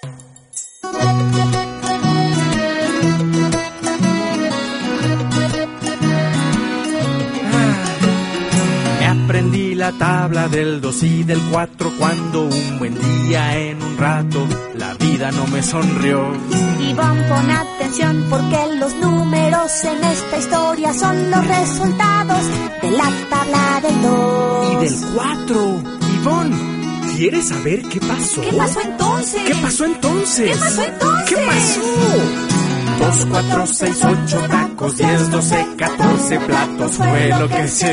Aprendí la tabla del 2 y del 4 cuando un buen día en un rato la vida no me sonrió. Ivonne, pon atención porque los números en esta historia son los resultados de la tabla del 2 y del 4. Ivonne, ¿quieres saber qué pasó? ¿Qué pasó entonces? ¿Qué pasó entonces? ¿Qué pasó entonces? ¿Qué pasó? 2, 4, 6, 8 tacos, 10, 12, 14 platos fue lo que se